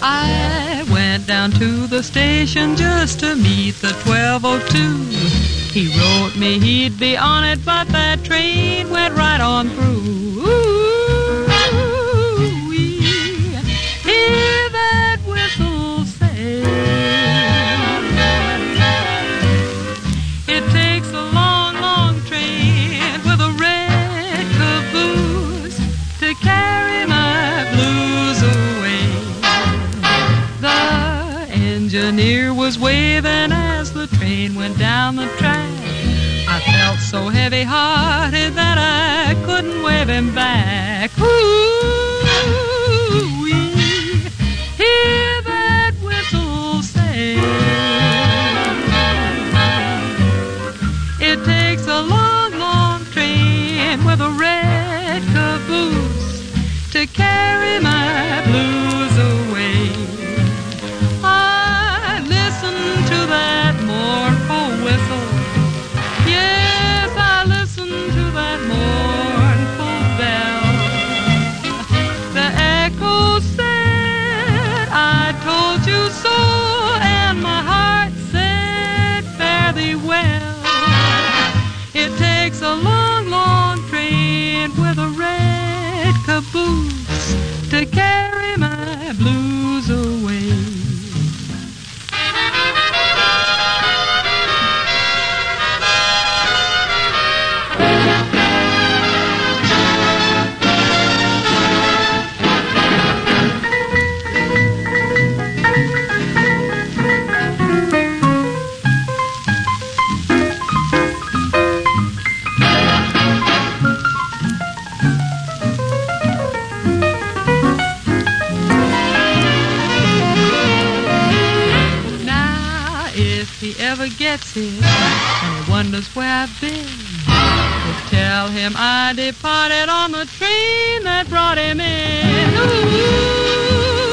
I went down to the station just to meet the 12:02. He wrote me he'd be on it, but that train went right on through. Ooh-wee. Hear that whistle say. It takes a long, long train with a red caboose to carry my blues away. The engineer was waving as the train went down the track. I felt so heavy-hearted that I couldn't wave him back. Ooh-wee, hear that whistle say. It takes a long, long train with a red caboose to carry my blues away. I listened to that mournful whistle. Yes, I listened to that mournful bell. The echo said, I told you so, and my heart said, fare thee well. It takes a long, long train with a red caboose to carry my blues away. Ever gets it and he wonders where I've been, just tell him I departed on the train that brought him in. Ooh.